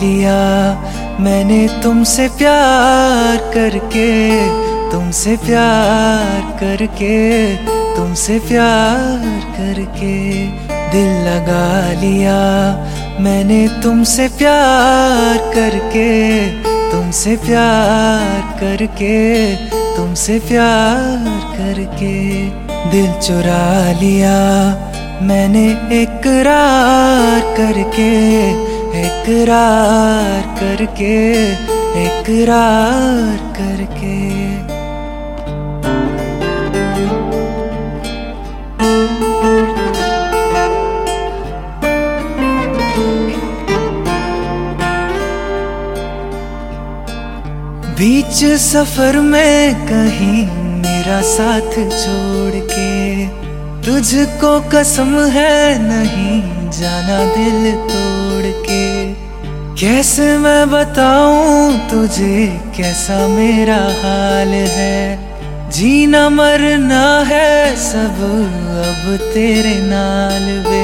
लिया मैंने तुमसे प्यार करके, तुमसे प्यार करके, तुमसे प्यार करके। दिल लगा लिया मैंने तुमसे प्यार करके, तुमसे प्यार करके, तुमसे प्यार करके। दिल चुरा लिया मैंने इकरार करके, इकरार करके, इकरार करके। बीच सफर में कहीं मेरा साथ छोड़ के, तुझको कसम है नहीं जाना दिल तोड़ के। कैसे मैं बताऊं तुझे कैसा मेरा हाल है, जीना मरना है सब अब तेरे नाल वे।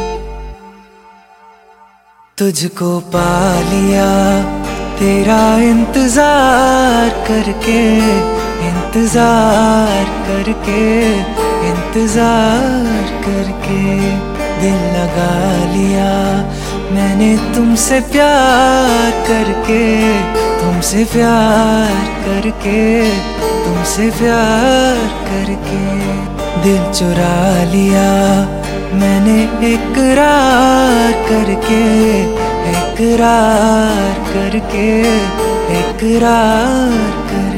तुझको पा लिया तेरा इंतजार करके, इंतजार करके, इंतजार करके। दिल लगा लिया मैंने तुमसे प्यार करके, तुमसे प्यार करके, तुमसे प्यार करके। दिल चुरा लिया मैंने इकरार करके, इकरार करके, इकरार करके।